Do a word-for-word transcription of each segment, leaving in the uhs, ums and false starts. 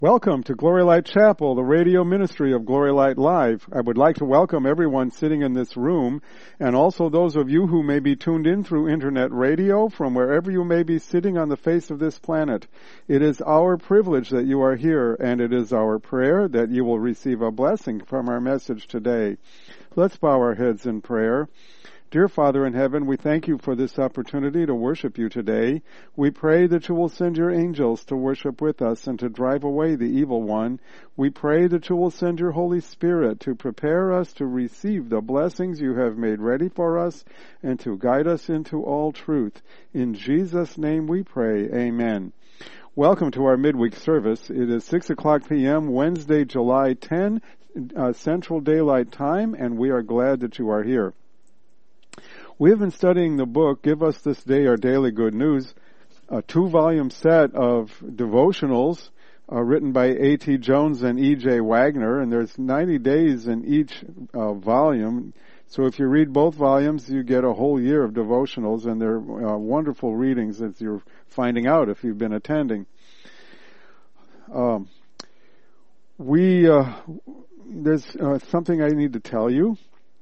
Welcome to Glory Light Chapel, the radio ministry of Glory Light Live. I would like to welcome everyone sitting in this room, and also those of you who may be tuned in through internet radio from wherever you may be sitting on the face of this planet. It is our privilege that you are here, and it is our prayer that you will receive a blessing from our message today. Let's bow our heads in prayer. Dear Father in heaven, we thank you for this opportunity to worship you today. We pray that you will send your angels to worship with us and to drive away the evil one. We pray that you will send your Holy Spirit to prepare us to receive the blessings you have made ready for us and to guide us into all truth. In Jesus' name we pray. Amen. Welcome to our midweek service. It is six o'clock p.m., Wednesday, July tenth, uh, Central Daylight Time, and we are glad that you are here. We have been studying the book, Give Us This Day Our Daily Good News, a two-volume set of devotionals uh, written by A T Jones and E J Wagner, and there's ninety days in each uh, volume. So if you read both volumes, you get a whole year of devotionals, and they're uh, wonderful readings, as you're finding out if you've been attending. Um, we uh, there's uh, something I need to tell you.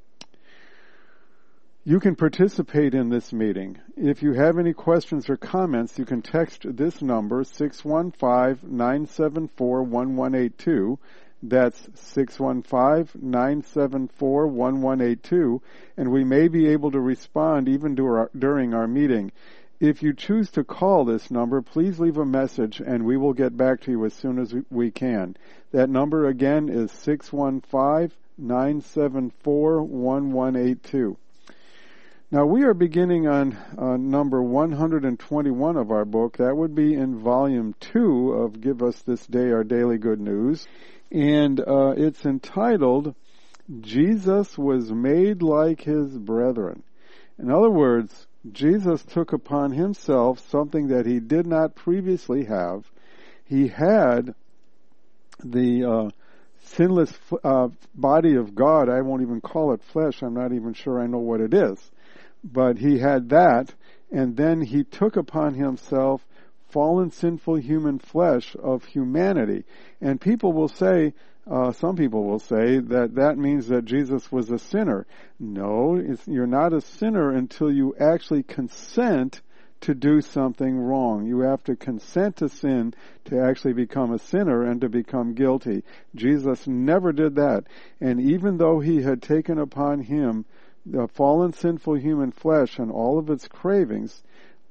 You can participate in this meeting. If you have any questions or comments, you can text this number, six one five, nine seven four, one one eight two. That's six one five, nine seven four, one one eight two, and we may be able to respond even during our meeting. If you choose to call this number, please leave a message and we will get back to you as soon as we can. That number again is six one five, nine seven four, one one eight two. Now, we are beginning on uh, number one hundred twenty-one of our book. That would be in volume two of Give Us This Day Our Daily Good News. And uh, it's entitled, Jesus Was Made Like His Brethren. In other words, Jesus took upon himself something that he did not previously have. He had the uh, sinless uh, body of God. I won't even call it flesh. I'm not even sure I know what it is. But he had that, and then he took upon himself fallen, sinful human flesh of humanity. And people will say, uh, some people will say that that means that Jesus was a sinner. No, it's, you're not a sinner until you actually consent to do something wrong. You have to consent to sin to actually become a sinner and to become guilty. Jesus never did that. And even though he had taken upon him the fallen, sinful human flesh and all of its cravings,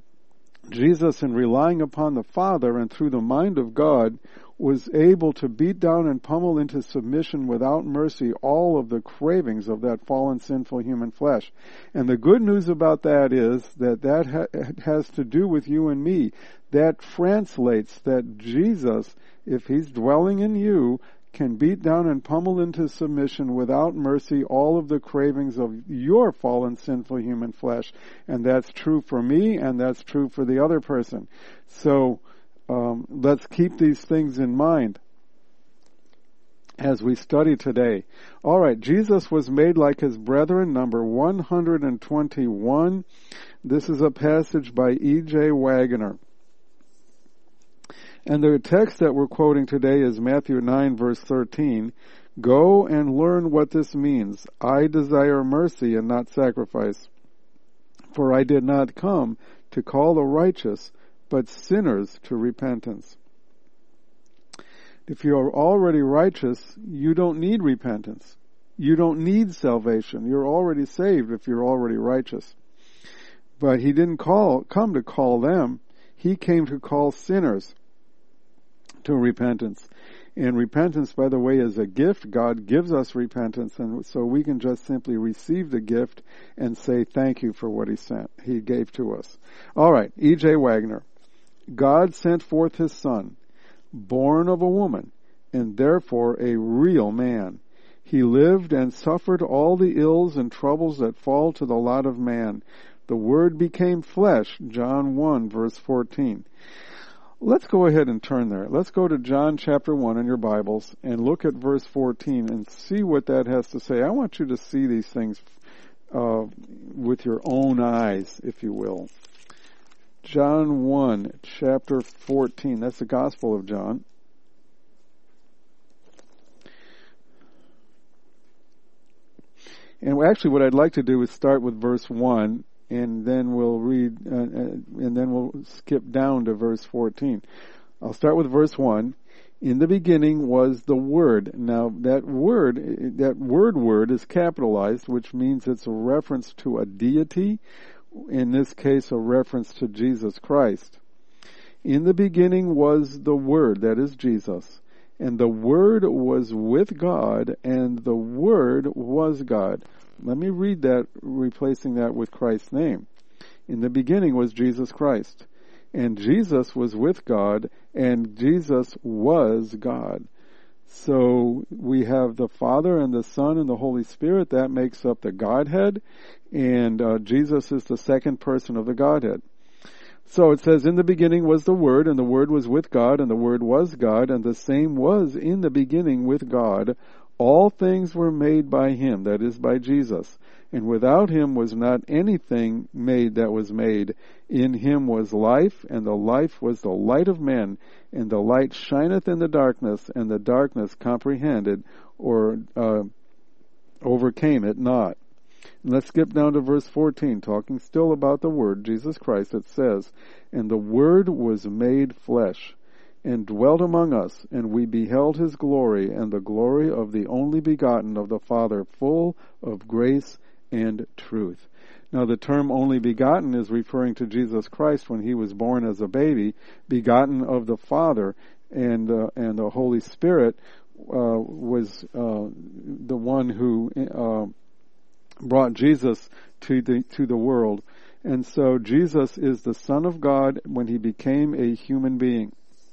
Jesus, in relying upon the Father and through the mind of God, was able to beat down and pummel into submission without mercy all of the cravings of that fallen, sinful human flesh. And the good news about that is that that ha- has to do with you and me. That translates that Jesus, if he's dwelling in you, can beat down and pummel into submission without mercy all of the cravings of your fallen, sinful human flesh. And that's true for me, and that's true for the other person. So um, let's keep these things in mind as we study today. All right, Jesus was made like his brethren, number one hundred twenty-one. This is a passage by E J Wagner. And the text that we're quoting today is Matthew nine, verse thirteen. Go and learn what this means. I desire mercy and not sacrifice. For I did not come to call the righteous, but sinners to repentance. If you're already righteous, you don't need repentance. You don't need salvation. You're already saved if you're already righteous. But he didn't call, come to call them. He came to call sinners to repentance. And repentance, by the way, is a gift. God gives us repentance, and so we can just simply receive the gift and say thank you for what he sent, he gave to us. All right, E J Wagner. God sent forth his Son, born of a woman, and therefore a real man. He lived and suffered all the ills and troubles that fall to the lot of man. The Word became flesh, John one, verse fourteen. Let's go ahead and turn there. Let's go to John chapter one in your Bibles and look at verse fourteen and see what that has to say. I want you to see these things uh, with your own eyes, if you will. John one, chapter fourteen. That's the Gospel of John. And actually what I'd like to do is start with verse one, and then we'll read, uh, uh, and then we'll skip down to verse fourteen. I'll start with verse one. In the beginning was the Word. Now that word, that word word is capitalized, which means it's a reference to a deity. In this case, a reference to Jesus Christ. In the beginning was the Word, that is Jesus. And the Word was with God, and the Word was God. Let me read that, replacing that with Christ's name. In the beginning was Jesus Christ. And Jesus was with God, and Jesus was God. So we have the Father and the Son and the Holy Spirit. That makes up the Godhead. And uh, Jesus is the second person of the Godhead. So it says, in the beginning was the Word, and the Word was with God, and the Word was God, and the same was in the beginning with God. All things were made by Him, that is, by Jesus. And without Him was not anything made that was made. In Him was life, and the life was the light of men. And the light shineth in the darkness, and the darkness comprehended or uh, overcame it not. And let's skip down to verse fourteen, talking still about the Word, Jesus Christ. It says, and the Word was made flesh, and dwelt among us, and we beheld His glory, and the glory of the only begotten of the Father, full of grace and truth. Now the term only begotten is referring to Jesus Christ when He was born as a baby, begotten of the Father, and uh, and the Holy Spirit uh, was uh, the one who uh, brought Jesus to the to the world. And so Jesus is the Son of God when He became a human being.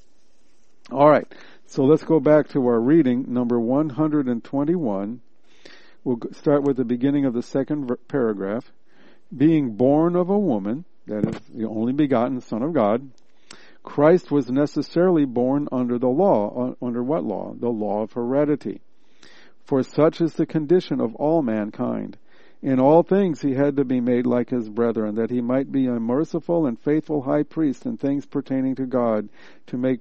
All right, so let's go back to our reading, number one hundred twenty-one. We'll start with the beginning of the second paragraph. Being born of a woman, that is the only begotten Son of God, Christ was necessarily born under the law. Under what law? The law of heredity. For such is the condition of all mankind. In all things He had to be made like His brethren, that He might be a merciful and faithful high priest in things pertaining to God, to make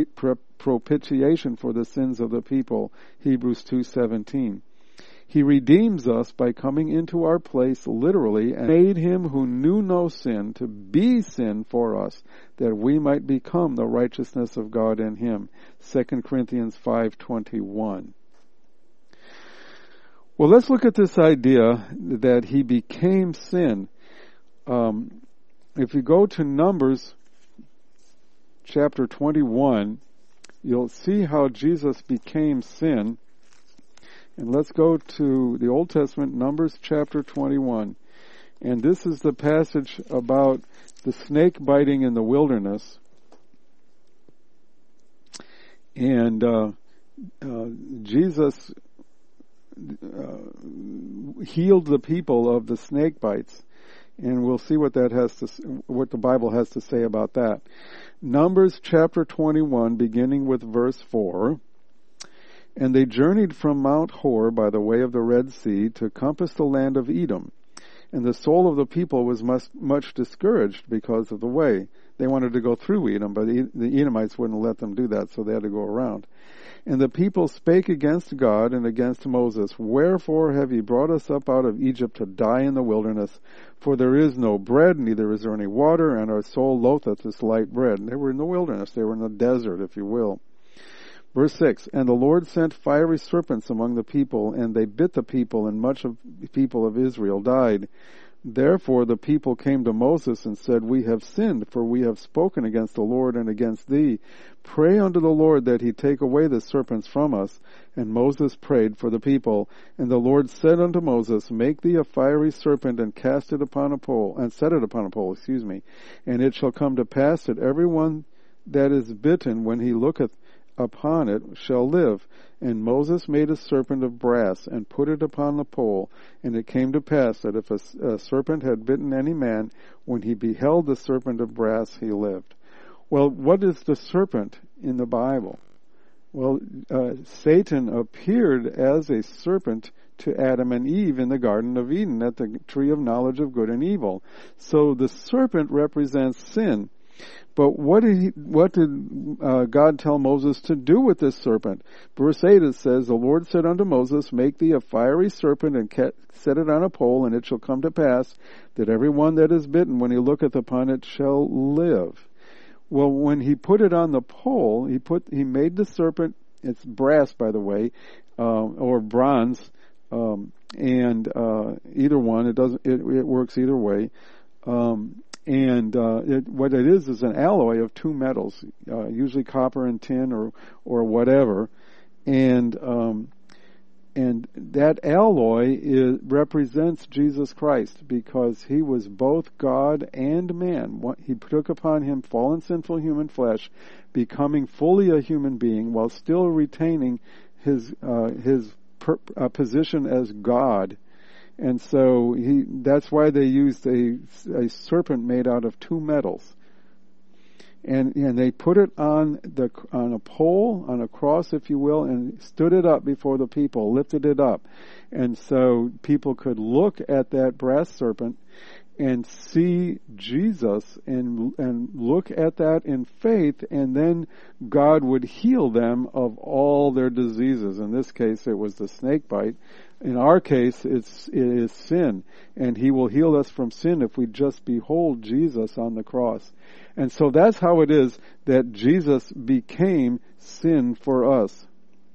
propitiation for the sins of the people. Hebrews two seventeen. He redeems us by coming into our place literally, and made Him who knew no sin to be sin for us, that we might become the righteousness of God in Him. Second Corinthians five twenty-one. Well, let's look at this idea that He became sin. Um, if you go to Numbers chapter twenty-one, you'll see how Jesus became sin. And let's go to the Old Testament, Numbers chapter twenty-one. And this is the passage about the snake biting in the wilderness. And uh, uh, Jesus uh, healed the people of the snake bites. And we'll see what that has to, what the Bible has to say about that. Numbers chapter twenty-one, beginning with verse four. And they journeyed from Mount Hor by the way of the Red Sea to compass the land of Edom. And the soul of the people was much, much discouraged because of the way. They wanted to go through Edom, but the, the Edomites wouldn't let them do that, so they had to go around. And the people spake against God and against Moses, Wherefore have ye brought us up out of Egypt to die in the wilderness? For there is no bread, neither is there any water, and our soul loatheth this light bread. And they were in the wilderness. They were in the desert, if you will. Verse six, And the Lord sent fiery serpents among the people, and they bit the people, and much of the people of Israel died. Therefore the people came to Moses and said, We have sinned, for we have spoken against the Lord and against thee. Pray unto the Lord that he take away the serpents from us. And Moses prayed for the people. And the Lord said unto Moses, Make thee a fiery serpent, and cast it upon a pole, and set it upon a pole, excuse me. And it shall come to pass that every one that is bitten, when he looketh upon it, shall live. And Moses made a serpent of brass, and put it upon the pole. And it came to pass that if a, a serpent had bitten any man, when he beheld the serpent of brass, he lived. Well, what is the serpent in the Bible? Well, uh, Satan appeared as a serpent to Adam and Eve in the Garden of Eden at the tree of knowledge of good and evil. So the serpent represents sin. But what did he, what did uh, God tell Moses to do with this serpent? Verse eight, it says, the Lord said unto Moses, make thee a fiery serpent and set it on a pole, and it shall come to pass that every one that is bitten, when he looketh upon it, shall live. Well, when he put it on the pole, he put he made the serpent. It's brass, by the way, um, or bronze, um, and uh, either one. It doesn't. It, it works either way. Um, And uh, it, what it is is an alloy of two metals, uh, usually copper and tin, or or whatever, and um, and that alloy is, represents Jesus Christ, because he was both God and man. What, he took upon him fallen, sinful human flesh, becoming fully a human being while still retaining his uh, his per, uh, position as God. And so he, that's why they used a, a serpent made out of two metals. And, and they put it on the, on a pole, on a cross, if you will, and stood it up before the people, lifted it up. And so people could look at that brass serpent and see Jesus and, and look at that in faith, and then God would heal them of all their diseases. In this case, it was the snake bite. In our case, it's, it is sin, and he will heal us from sin if we just behold Jesus on the cross. And so that's how it is that Jesus became sin for us.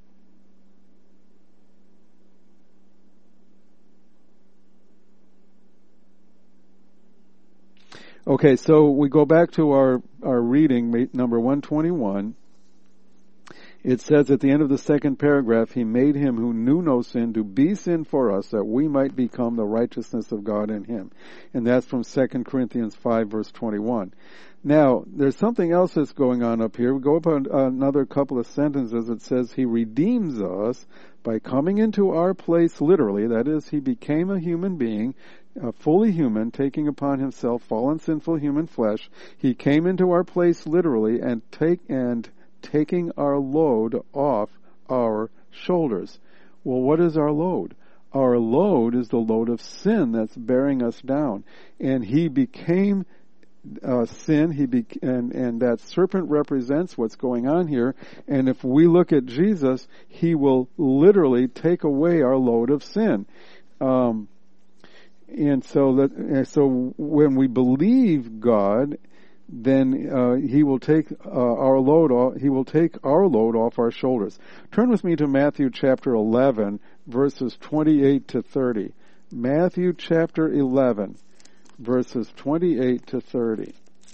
Okay, so we go back to our, our reading, number one twenty-one. It says at the end of the second paragraph, he made him who knew no sin to be sin for us, that we might become the righteousness of God in him. And that's from Second Corinthians five, verse twenty-one. Now, there's something else that's going on up here. We go up on another couple of sentences. It says he redeems us by coming into our place literally. That is, he became a human being, uh, fully human, taking upon himself fallen, sinful human flesh. He came into our place literally and take and taking our load off our shoulders. Well, what is our load? Our load is the load of sin that's bearing us down. And he became uh, sin, He be- and, and that serpent represents what's going on here. And if we look at Jesus, he will literally take away our load of sin. Um, and so that, and so when we believe God, then uh, he will take uh, our load off, he will take our load off our shoulders. Turn with me to Matthew chapter eleven, verses twenty-eight to thirty. Matthew chapter eleven, verses twenty-eight to thirty.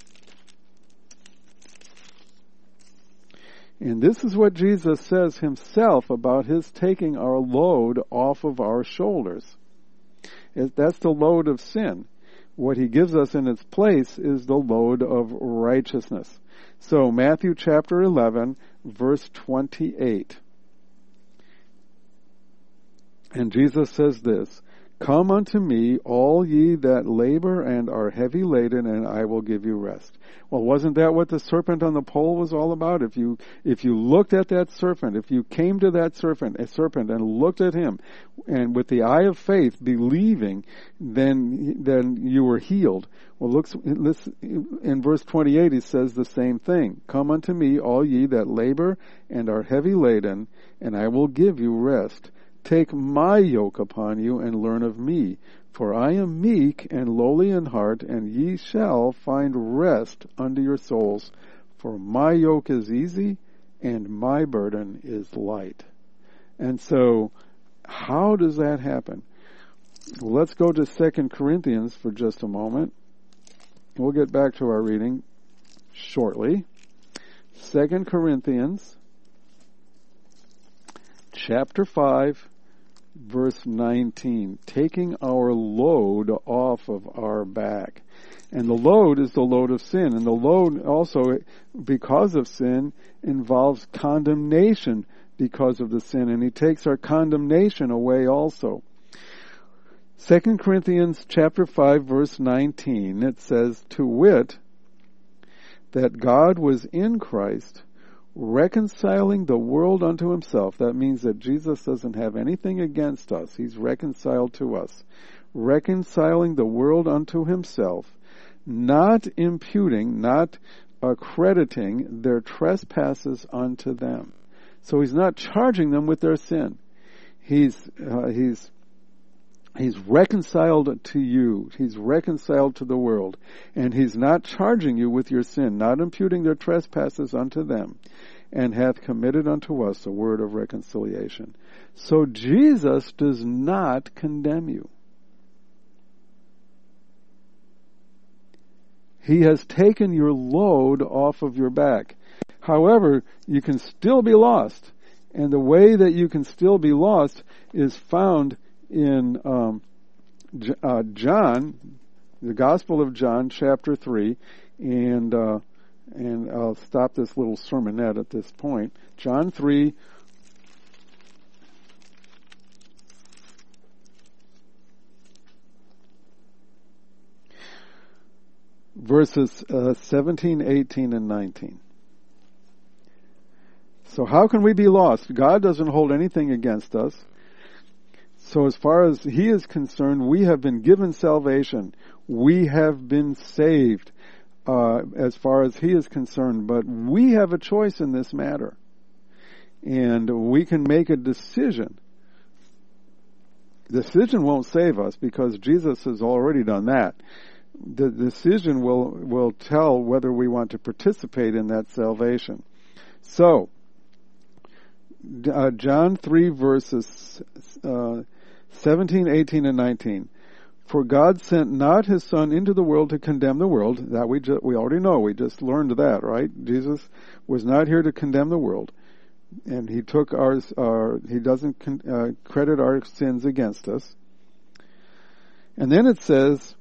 And this is what Jesus says himself about his taking our load off of our shoulders. That's the load of sin. What he gives us in its place is the load of righteousness. So, Matthew chapter eleven, verse twenty-eight. And Jesus says this, "Come unto me, all ye that labor and are heavy laden, and I will give you rest." Well, wasn't that what the serpent on the pole was all about? If you if you looked at that serpent, if you came to that serpent, a serpent, and looked at him, and with the eye of faith, believing, then then you were healed. Well, look, in verse twenty-eight, he says the same thing. "Come unto me, all ye that labor and are heavy laden, and I will give you rest. Take my yoke upon you and learn of me, for I am meek and lowly in heart, and ye shall find rest unto your souls. For my yoke is easy and my burden is light." And so, how does that happen? Well, let's go to Second Corinthians for just a moment. We'll get back to our reading shortly. Second Corinthians chapter five, verse nineteen, taking our load off of our back. And the load is the load of sin. And the load also, because of sin, involves condemnation because of the sin. And he takes our condemnation away also. Second Corinthians chapter five, verse nineteen, it says, "To wit, that God was in Christ, reconciling the world unto himself." That means that Jesus doesn't have anything against us. He's reconciled to us. "Reconciling the world unto himself, not imputing, not accrediting their trespasses unto them. So he's not charging them with their sin. He's, uh, he's, he's reconciled to you. He's reconciled to the world. And he's not charging you with your sin, not imputing their trespasses unto them, and hath committed unto us a word of reconciliation. So Jesus does not condemn you. He has taken your load off of your back. However, you can still be lost. And the way that you can still be lost is found in um, J- uh, John, the Gospel of John, chapter three. And, uh, and I'll stop this little sermonette at this point. John three, verses uh, seventeen, eighteen, and nineteen. So how can we be lost? God doesn't hold anything against us. So as far as He is concerned, we have been given salvation. We have been saved uh, as far as He is concerned. But we have a choice in this matter. And we can make a decision. The decision won't save us because Jesus has already done that. The decision will will tell whether we want to participate in that salvation. So, uh, John three verses uh, seventeen, eighteen, and nineteen. For God sent not His Son into the world to condemn the world. That we ju- we already know. We just learned that, right? Jesus was not here to condemn the world, and He took ours. Our, he doesn't con- uh, credit our sins against us. And then it says,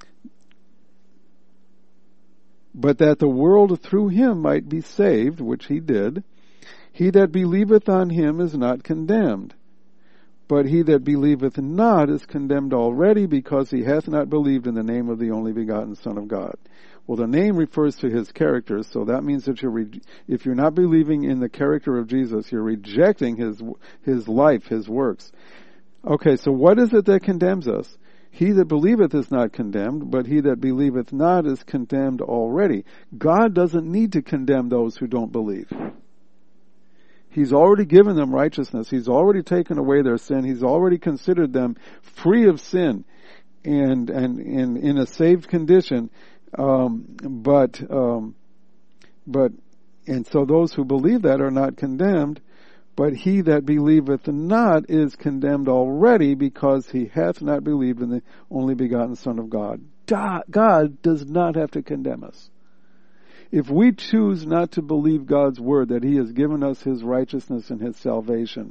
but that the world through Him might be saved, which He did. He that believeth on Him is not condemned. But he that believeth not is condemned already, because he hath not believed in the name of the only begotten Son of God. Well, the name refers to His character, so that means that you're re- if you're not believing in the character of Jesus, you're rejecting His His life, His works. Okay, so what is it that condemns us? He that believeth is not condemned, but he that believeth not is condemned already. God doesn't need to condemn those who don't believe. He's already given them righteousness. He's already taken away their sin. He's already considered them free of sin and and, and in a saved condition. Um, but um, but and so those who believe that are not condemned. But he that believeth not is condemned already, because he hath not believed in the only begotten Son of God. God does not have to condemn us. If we choose not to believe God's word, that He has given us His righteousness and His salvation,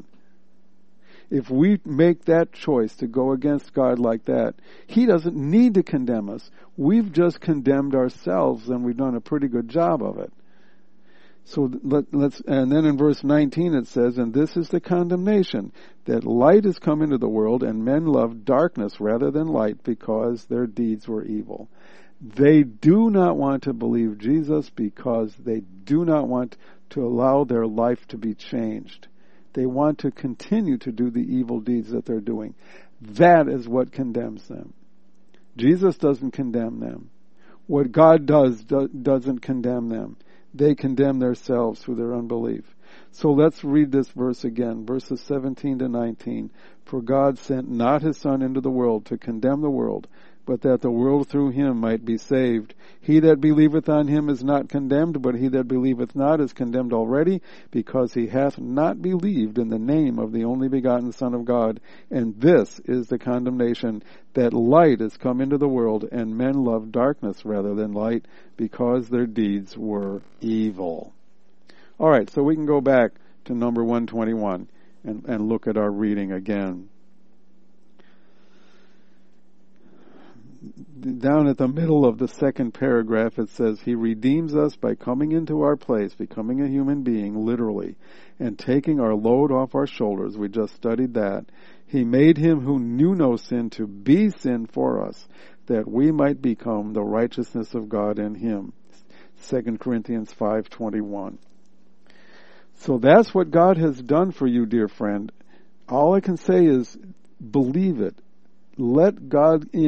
if we make that choice to go against God like that, He doesn't need to condemn us. We've just condemned ourselves, and we've done a pretty good job of it. So let, let's, and then in verse nineteen it says, and this is the condemnation, that light is come into the world, and men love darkness rather than light, because their deeds were evil. They do not want to believe Jesus because they do not want to allow their life to be changed. They want to continue to do the evil deeds that they're doing. That is what condemns them. Jesus doesn't condemn them. What God does do, doesn't condemn them. They condemn themselves through their unbelief. So let's read this verse again, verses seventeen to nineteen. For God sent not His Son into the world to condemn the world, but that the world through Him might be saved. He that believeth on Him is not condemned, but he that believeth not is condemned already, because he hath not believed in the name of the only begotten Son of God. And this is the condemnation, that light is come into the world, and men love darkness rather than light, because their deeds were evil. All right, so we can go back to number one twenty-one and, and look at our reading again. Down at the middle of the second paragraph, it says, He redeems us by coming into our place, becoming a human being, literally, and taking our load off our shoulders. We just studied that. He made Him who knew no sin to be sin for us, that we might become the righteousness of God in Him. Second Corinthians five twenty-one. So that's what God has done for you, dear friend. All I can say is, believe it. Let God in.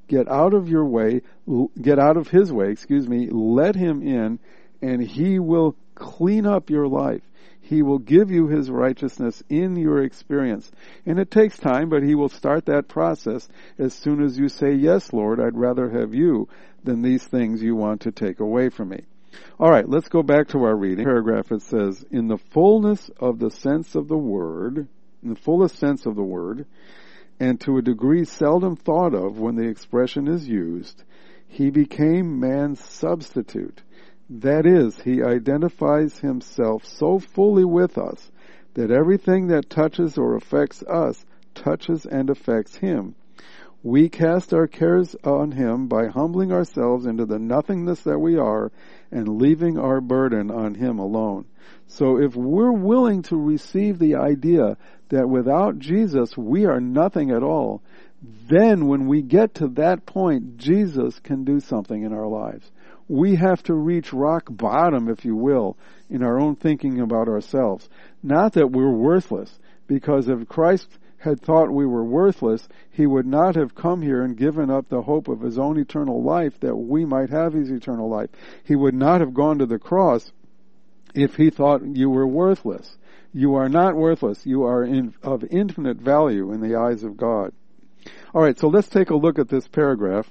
Get out of your way, get out of his way, excuse me, let him in, and he will clean up your life. He will give you his righteousness in your experience. And it takes time, but he will start that process as soon as you say, yes, Lord, I'd rather have you than these things you want to take away from me. All right, let's go back to our reading. Paragraph, it says, in the fullness of the sense of the word, in the fullest sense of the word, and to a degree seldom thought of when the expression is used, he became man's substitute. That is, he identifies himself so fully with us that everything that touches or affects us touches and affects him. We cast our cares on him by humbling ourselves into the nothingness that we are and leaving our burden on him alone. So if we're willing to receive the idea that without Jesus we are nothing at all, then when we get to that point, Jesus can do something in our lives. We have to reach rock bottom, if you will, in our own thinking about ourselves. Not that we're worthless, because if Christ had thought we were worthless, he would not have come here and given up the hope of his own eternal life that we might have his eternal life. He would not have gone to the cross if he thought you were worthless. You are not worthless. You are in, of infinite value in the eyes of God. All right, so let's take a look at this paragraph.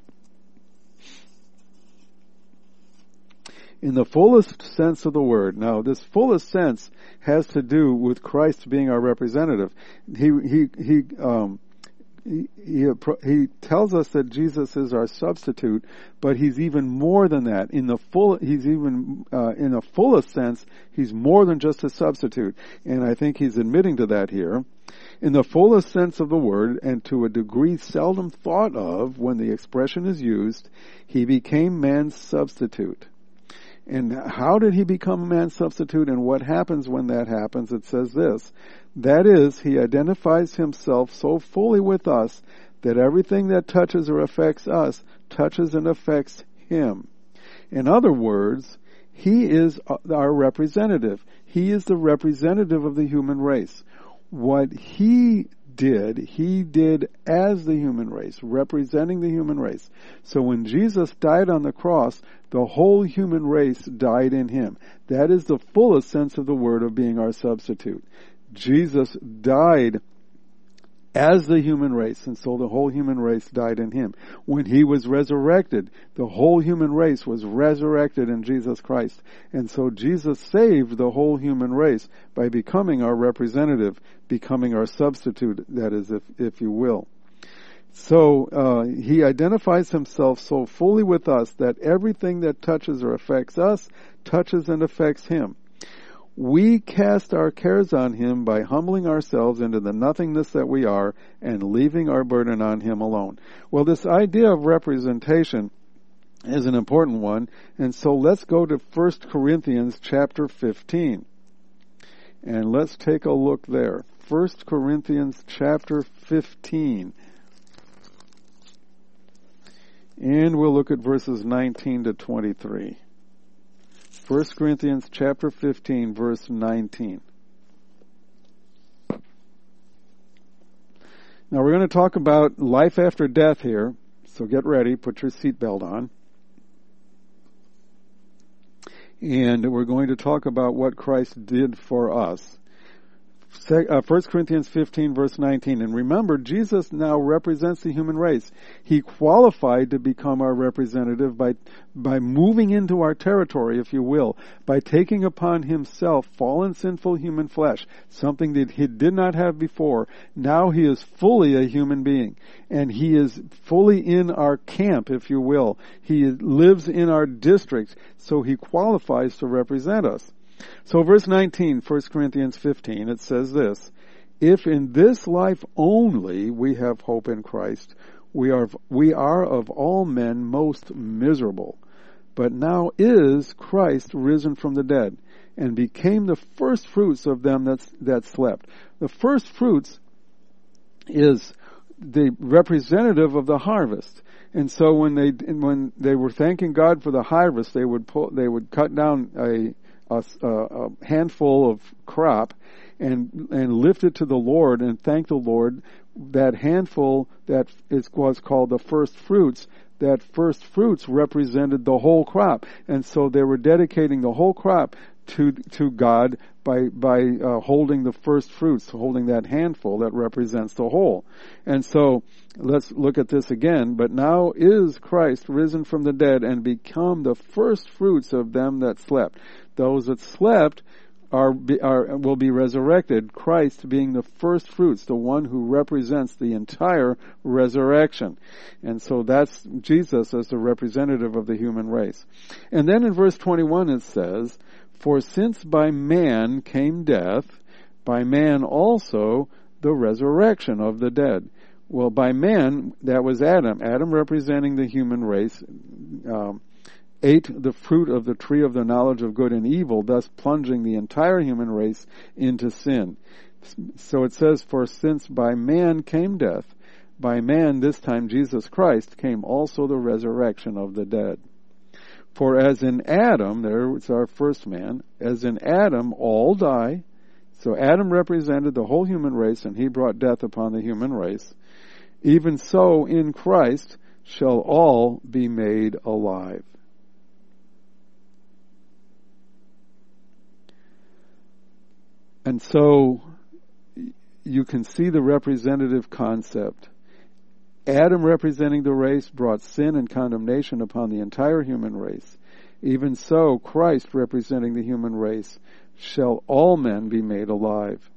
In the fullest sense of the word. Now, this fullest sense has to do with Christ being our representative. He he he um he he, he tells us that Jesus is our substitute, but he's even more than that. In the full, he's even uh, in the fullest sense, he's more than just a substitute, and I think he's admitting to that here. In the fullest sense of the word, and to a degree seldom thought of when the expression is used, he became man's substitute. And how did he become a man's substitute, and what happens when that happens? It says this, that is, he identifies himself so fully with us that everything that touches or affects us touches and affects him. In other words, he is our representative. He is the representative of the human race. What he did, he did as the human race, representing the human race. So when Jesus died on the cross, the whole human race died in him. That is the fullest sense of the word of being our substitute. Jesus died as the human race, and so the whole human race died in him. When he was resurrected, the whole human race was resurrected in Jesus Christ. And so Jesus saved the whole human race by becoming our representative, becoming our substitute, that is, if, if you will. So uh, he identifies himself so fully with us that everything that touches or affects us touches and affects him. We cast our cares on him by humbling ourselves into the nothingness that we are and leaving our burden on him alone. Well, this idea of representation is an important one, and so let's go to First Corinthians chapter fifteen. And let's take a look there. First Corinthians chapter fifteen. And we'll look at verses nineteen to twenty-three. First Corinthians chapter fifteen, verse nineteen. Now we're going to talk about life after death here, so get ready, put your seatbelt on. And we're going to talk about what Christ did for us. First Corinthians fifteen, verse nineteen. And remember, Jesus now represents the human race. He qualified to become our representative by by moving into our territory, if you will, by taking upon himself fallen, sinful human flesh, something that he did not have before. Now he is fully a human being, and he is fully in our camp, if you will. He lives in our district, so he qualifies to represent us. So verse nineteen, First Corinthians fifteen, it says this, if in this life only we have hope in Christ, we are we are of all men most miserable. But now is Christ risen from the dead, and became the first fruits of them that, that slept. The first fruits is the representative of the harvest. And so when they when they were thanking God for the harvest, they would pull, they would cut down a a, a handful of crop and and lift it to the Lord and thank the Lord, that handful that is was called the first fruits, that first fruits represented the whole crop. And so they were dedicating the whole crop to to God by by uh, holding the first fruits, holding that handful that represents the whole. And so let's look at this again. But now is Christ risen from the dead and become the first fruits of them that slept. Those that slept are, are will be resurrected, Christ being the first fruits, the one who represents the entire resurrection. And so that's Jesus as the representative of the human race. And then in verse twenty-one it says, "For since by man came death, by man also the resurrection of the dead." Well, by man, that was Adam. Adam representing the human race, um, ate the fruit of the tree of the knowledge of good and evil, thus plunging the entire human race into sin. So it says, "For since by man came death, by man, this time Jesus Christ, came also the resurrection of the dead. For as in Adam," there it's our first man, "as in Adam all die." So Adam represented the whole human race, and he brought death upon the human race. "Even so in Christ shall all be made alive." And so you can see the representative concept. Adam representing the race brought sin and condemnation upon the entire human race. Even so, Christ representing the human race, shall all men be made alive.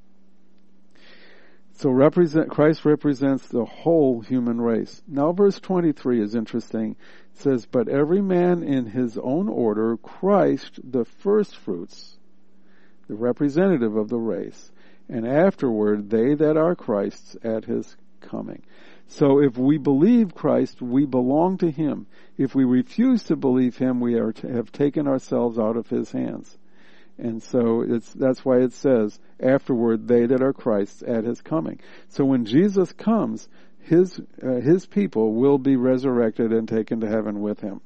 So represent, Christ represents the whole human race. Now verse twenty-three is interesting. It says, "But every man in his own order, Christ the firstfruits," the representative of the race, "and afterward they that are Christ's at his coming." So if we believe Christ, we belong to him. If we refuse to believe him, we are to have taken ourselves out of his hands. And so it's that's why it says, afterward they that are Christ's at his coming. So when Jesus comes, his uh, his people will be resurrected and taken to heaven with him.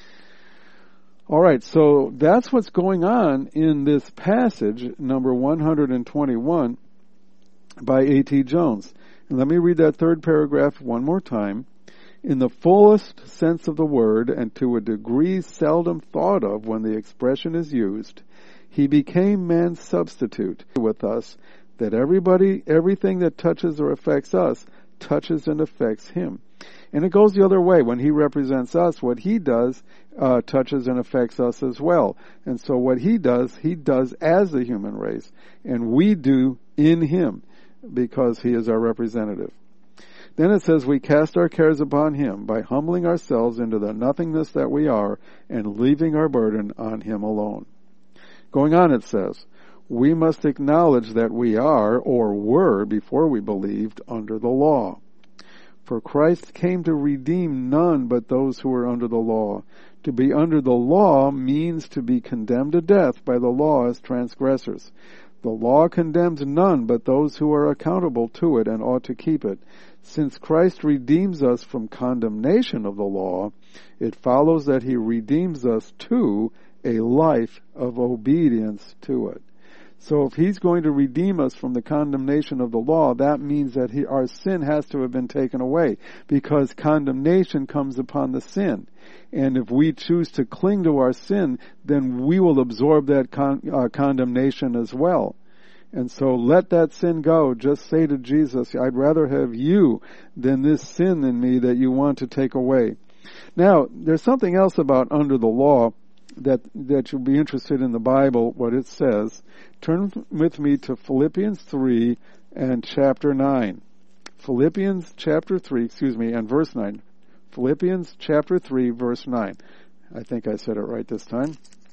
All right, so that's what's going on in this passage, number one hundred twenty-one, by A T Jones. And let me read that third paragraph one more time. "In the fullest sense of the word, and to a degree seldom thought of when the expression is used, he became man's substitute with us, that everybody, everything that touches or affects us, touches and affects him." And it goes the other way. When he represents us, what he does uh, touches and affects us as well. And so what he does, he does as the human race, and we do in him, because he is our representative. Then it says, "We cast our cares upon him by humbling ourselves into the nothingness that we are and leaving our burden on him alone." Going on it says, "We must acknowledge that we are, or were before we believed, under the law. For Christ came to redeem none but those who were under the law. To be under the law means to be condemned to death by the law as transgressors. The law condemns none but those who are accountable to it and ought to keep it. Since Christ redeems us from condemnation of the law, it follows that he redeems us to a life of obedience to it." So if he's going to redeem us from the condemnation of the law, that means that he, our sin has to have been taken away, because condemnation comes upon the sin. And if we choose to cling to our sin, then we will absorb that con, uh, condemnation as well. And so let that sin go. Just say to Jesus, "I'd rather have you than this sin in me that you want to take away." Now, there's something else about under the law that that you'll be interested in the Bible, what it says. Turn with me to Philippians three and chapter nine. Philippians chapter three, excuse me, and verse nine. Philippians chapter three, verse nine. I think I said it right this time.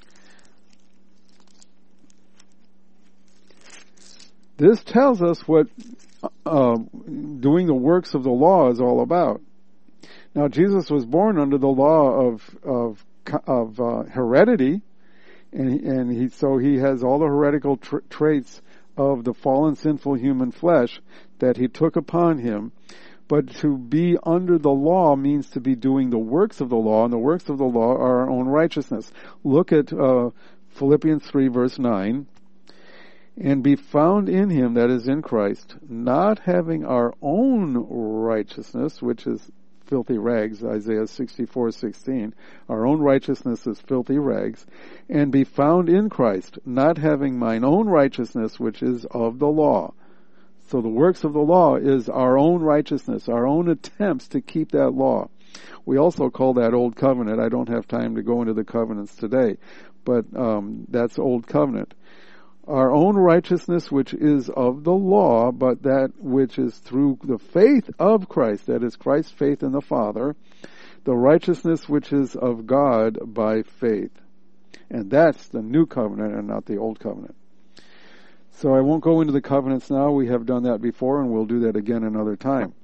This tells us what uh, doing the works of the law is all about. Now, Jesus was born under the law of of of uh, heredity, and and he so he has all the heretical tra- traits of the fallen, sinful human flesh that he took upon him. But to be under the law means to be doing the works of the law, and the works of the law are our own righteousness. Look at uh, Philippians three, verse nine, and be found in him, that is in Christ, not having our own righteousness, which is filthy rags, Isaiah sixty-four sixteen. Our own righteousness is filthy rags. And be found in Christ, not having mine own righteousness, which is of the law. So the works of the law is our own righteousness, our own attempts to keep that law. We also call that Old Covenant. I don't have time to go into the covenants today, but um, that's Old Covenant. Our own righteousness, which is of the law, but that which is through the faith of Christ, that is Christ's faith in the Father, the righteousness which is of God by faith. And that's the new covenant and not the old covenant. So I won't go into the covenants now. We have done that before, and we'll do that again another time.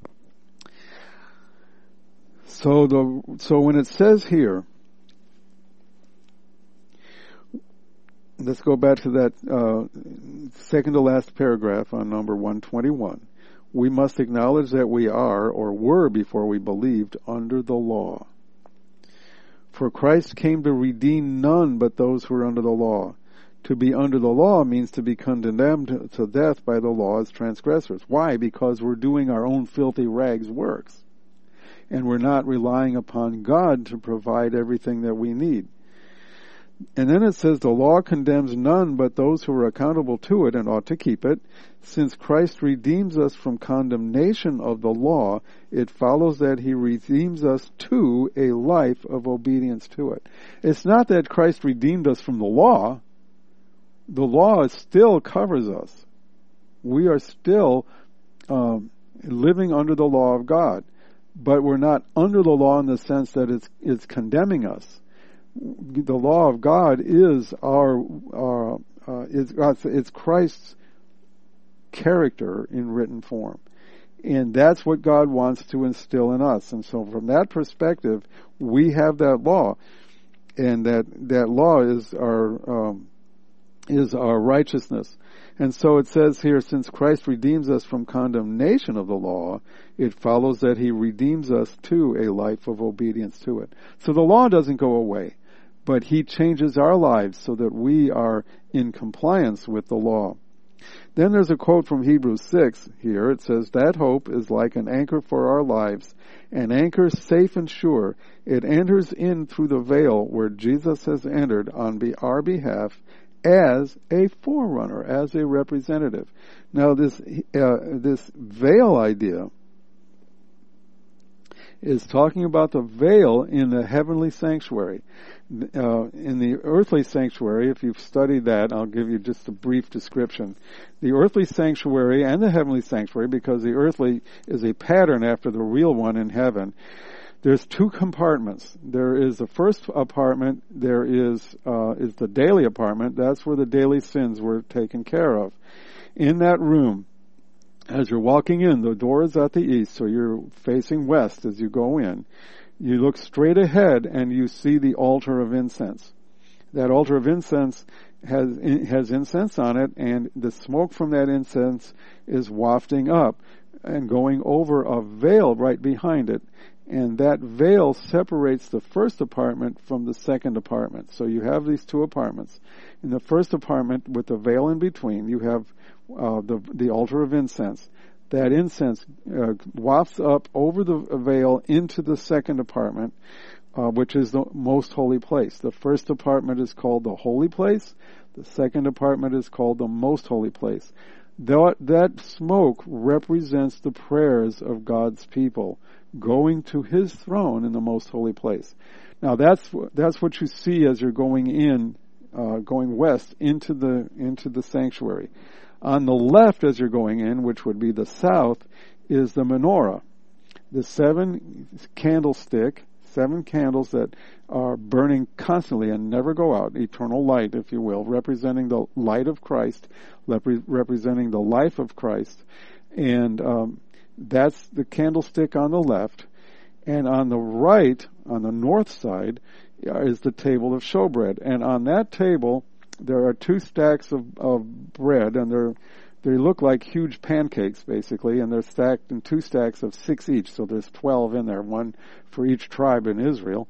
So the so when it says here, let's go back to that uh, second to last paragraph on number one twenty-one. We must acknowledge that we are, or were before we believed, under the law. For Christ came to redeem none but those who are under the law. To be under the law means to be condemned to death by the law as transgressors. Why? Because we're doing our own filthy rags works. And we're not relying upon God to provide everything that we need. And then it says, the law condemns none but those who are accountable to it and ought to keep it. Since Christ redeems us from condemnation of the law, it follows that he redeems us to a life of obedience to it. It's not that Christ redeemed us from the law. The law still covers us. We are still um, living under the law of God. But we're not under the law in the sense that it's, it's condemning us. The law of God is our, our uh, it's, it's Christ's character in written form. And that's what God wants to instill in us. And so from that perspective, we have that law. And that, that law is our, um, is our righteousness. And so it says here, since Christ redeems us from condemnation of the law, it follows that he redeems us to a life of obedience to it. So the law doesn't go away, but he changes our lives so that we are in compliance with the law. Then there's a quote from Hebrews six here. It says, that hope is like an anchor for our lives, an anchor safe and sure. It enters in through the veil where Jesus has entered on our behalf as a forerunner, as a representative. Now this uh, this veil idea is talking about the veil in the heavenly sanctuary. Uh, in the earthly sanctuary, if you've studied that, I'll give you just a brief description. The earthly sanctuary and the heavenly sanctuary, because the earthly is a pattern after the real one in heaven, there's two compartments. There is the first apartment, there is uh, is the daily apartment. That's where the daily sins were taken care of. In that room, as you're walking in, the door is at the east, so you're facing west as you go in. You look straight ahead and you see the altar of incense. That altar of incense has has incense on it, and the smoke from that incense is wafting up and going over a veil right behind it. And that veil separates the first apartment from the second apartment. So you have these two apartments. In the first apartment, with the veil in between, you have uh, the the altar of incense. That incense uh, wafts up over the veil into the second apartment, uh, which is the most holy place. The first apartment is called the holy place. The second apartment is called the most holy place. That, that smoke represents the prayers of God's people going to his throne in the most holy place. Now that's that's what you see as you're going in, uh, going west into the into the sanctuary. On the left, as you're going in, which would be the south, is the menorah, the seven candlestick, seven candles that are burning constantly and never go out, eternal light, if you will, representing the light of Christ, repre- representing the life of Christ, and um, that's the candlestick on the left. And on the right, on the north side, is the table of showbread. And on that table, there are two stacks of, of bread, and they're, they look like huge pancakes, basically, and they're stacked in two stacks of six each, so there's twelve in there, one for each tribe in Israel.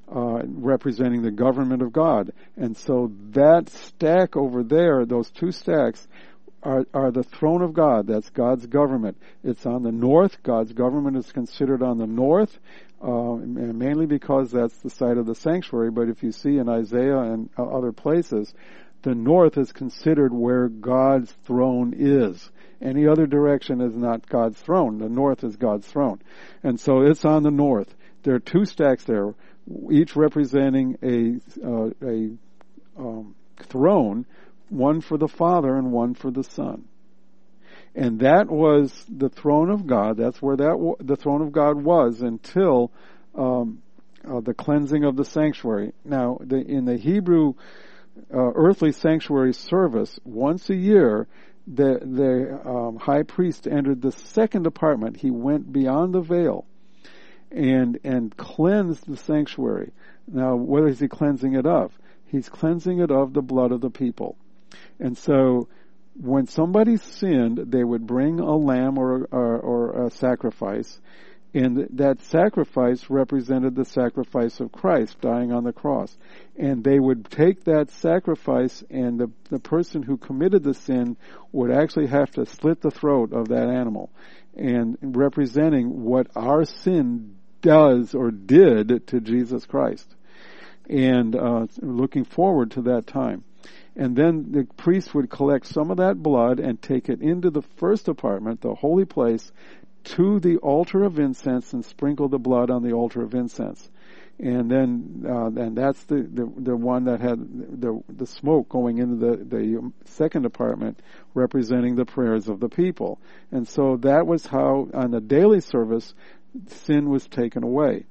uh, representing the government of God. And so that stack over there, those two stacks, are, are the throne of God. That's God's government. It's on the north. God's government is considered on the north, uh, mainly because that's the site of the sanctuary. But if you see in Isaiah and other places, the north is considered where God's throne is. Any other direction is not God's throne. The north is God's throne. And so it's on the north. There are two stacks there, each representing a, uh, a um, throne, one for the Father and one for the Son. And that was the throne of God. That's where that w- the throne of God was until um, uh, the cleansing of the sanctuary. Now, the, in the Hebrew uh, earthly sanctuary service, once a year, the, the um, high priest entered the second apartment. He went beyond the veil and and cleansed the sanctuary. Now, what is he cleansing it of? He's cleansing it of the blood of the people. And so, when somebody sinned, they would bring a lamb or, or, or a sacrifice, and that sacrifice represented the sacrifice of Christ dying on the cross. And they would take that sacrifice, and the, the person who committed the sin would actually have to slit the throat of that animal, and representing what our sin does or did to Jesus Christ. And uh, looking forward to that time. And then the priest would collect some of that blood and take it into the first apartment, the holy place, to the altar of incense and sprinkle the blood on the altar of incense. And then, uh, and that's the, the, the one that had the, the smoke going into the, the second apartment, representing the prayers of the people. And so that was how, on the daily service, sin was taken away.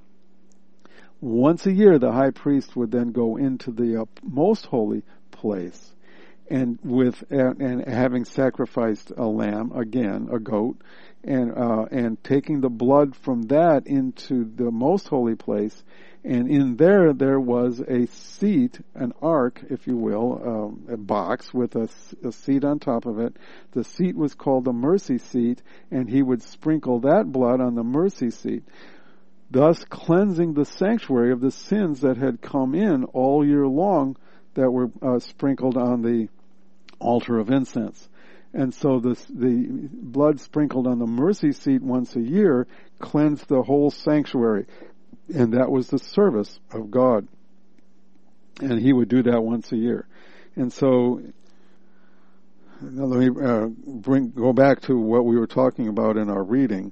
Once a year, the high priest would then go into the uh, most holy place, and with uh, and having sacrificed a lamb, again a goat, and uh, and taking the blood from that into the most holy place, and in there there was a seat, an ark, if you will, um, a box with a, a seat on top of it. The seat was called the mercy seat, and he would sprinkle that blood on the mercy seat, thus cleansing the sanctuary of the sins that had come in all year long, that were uh, sprinkled on the altar of incense. And so this, the blood sprinkled on the mercy seat once a year cleansed the whole sanctuary. And that was the service of God. And he would do that once a year. And so, now let me uh, bring go back to what we were talking about in our reading.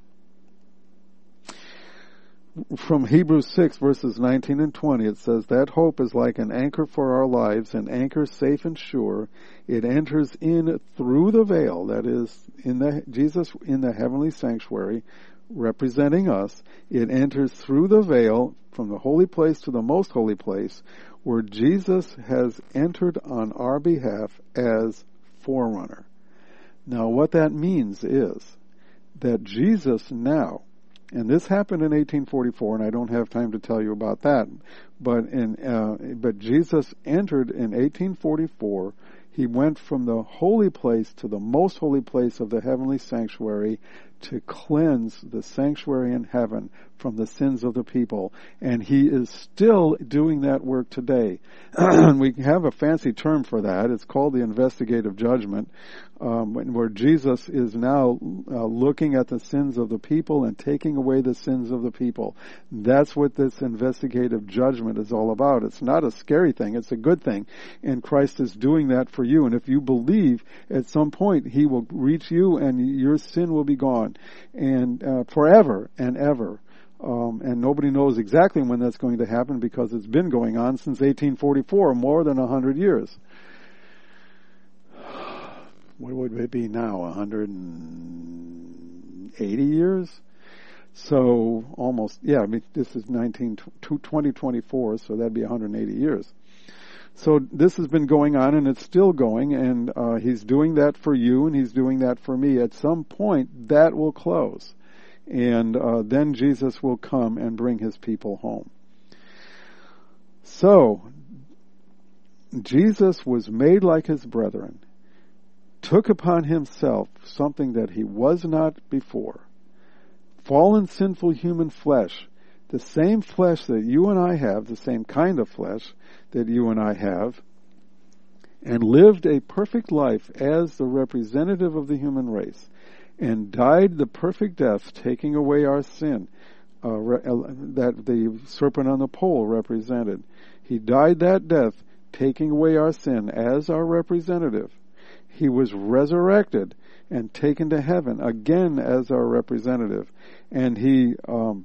From Hebrews six, verses nineteen and twenty, it says, that hope is like an anchor for our lives, an anchor safe and sure. It enters in through the veil, that is, in the Jesus in the heavenly sanctuary, representing us. It enters through the veil from the holy place to the most holy place, where Jesus has entered on our behalf as forerunner. Now, what that means is that Jesus now, and this happened in eighteen forty-four, and I don't have time to tell you about that. But in uh, but Jesus entered in eighteen forty-four. He went from the holy place to the most holy place of the heavenly sanctuary to cleanse the sanctuary in heaven from the sins of the people. And he is still doing that work today. We have a fancy term for that. It's called the investigative judgment, um, where Jesus is now uh, looking at the sins of the people and taking away the sins of the people. That's what this investigative judgment is all about. It's not a scary thing. It's a good thing. And Christ is doing that for you. And if you believe, at some point he will reach you and your sin will be gone. And uh, forever and ever. Um, and nobody knows exactly when that's going to happen, because it's been going on since eighteen forty-four, more than a hundred years. What would it be now? A hundred and eighty years? So almost, yeah. I mean, this is nineteen twenty twenty-four, so that'd be one hundred eighty years. So this has been going on, and it's still going, and uh, he's doing that for you, and he's doing that for me. At some point, that will close. And uh, then Jesus will come and bring his people home. So, Jesus was made like his brethren, took upon himself something that he was not before. Fallen, sinful human flesh the same flesh that you and I have, the same kind of flesh that you and I have, and lived a perfect life as the representative of the human race, and died the perfect death, taking away our sin, uh, re- uh, that the serpent on the pole represented. He died that death, taking away our sin as our representative. He was resurrected and taken to heaven again as our representative. And he, um,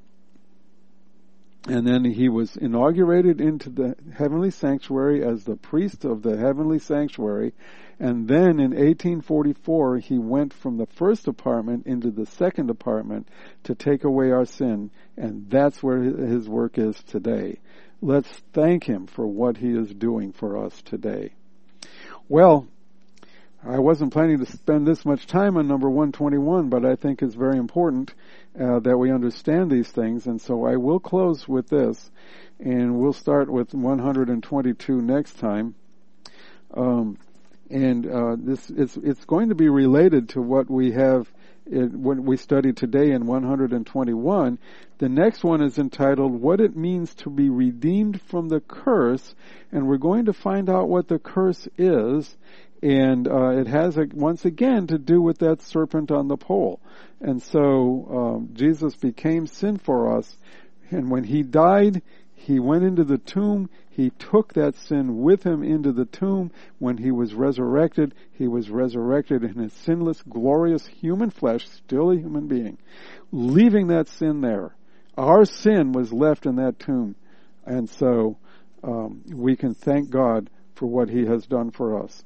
and then he was inaugurated into the heavenly sanctuary as the priest of the heavenly sanctuary. And then in eighteen forty-four, he went from the first apartment into the second apartment to take away our sin. And that's where his work is today. Let's thank him for what he is doing for us today. Well, I wasn't planning to spend this much time on number one twenty-one, but I think it's very important uh, that we understand these things. And so I will close with this, and we'll start with one hundred twenty-two next time. Um, and uh, this it's it's going to be related to what we have in, what we studied today in one hundred twenty-one. The next one is entitled "What It Means to Be Redeemed from the Curse," and we're going to find out what the curse is. And uh, it has, a, once again, to do with that serpent on the pole. And so um, Jesus became sin for us. And when he died, he went into the tomb. He took that sin with him into the tomb. When he was resurrected, he was resurrected in his sinless, glorious human flesh, still a human being, leaving that sin there. Our sin was left in that tomb. And so um, we can thank God for what he has done for us.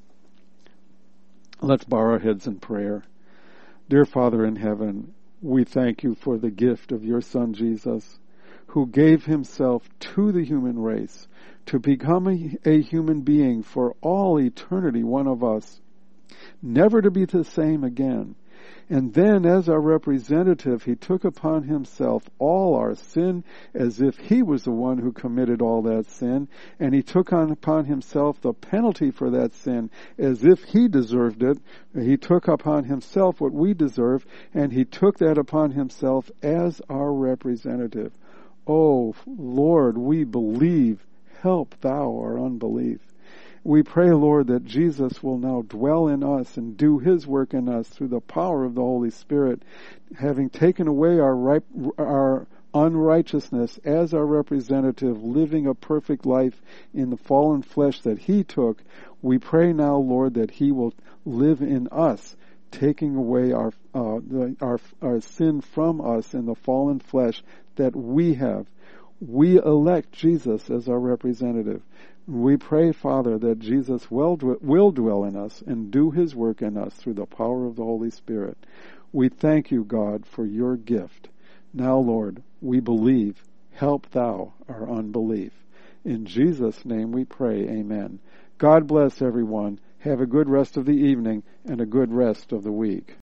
Let's bow our heads in prayer. Dear Father in heaven, we thank you for the gift of your Son Jesus, who gave himself to the human race to become a, a human being for all eternity, one of us, never to be the same again. And then, as our representative, he took upon himself all our sin as if he was the one who committed all that sin. And he took on upon himself the penalty for that sin as if he deserved it. He took upon himself what we deserve, and he took that upon himself as our representative. Oh, Lord, we believe. Help thou our unbelief. We pray, Lord, that Jesus will now dwell in us and do his work in us through the power of the Holy Spirit, having taken away our right, our unrighteousness as our representative, living a perfect life in the fallen flesh that he took. We pray now, Lord, that he will live in us, taking away our uh, the, our our sin from us in the fallen flesh that we have. We elect Jesus as our representative. We pray, Father, that Jesus will, will dwell in us and do his work in us through the power of the Holy Spirit. We thank you, God, for your gift. Now, Lord, we believe. Help thou our unbelief. In Jesus' name we pray, amen. God bless everyone. Have a good rest of the evening and a good rest of the week.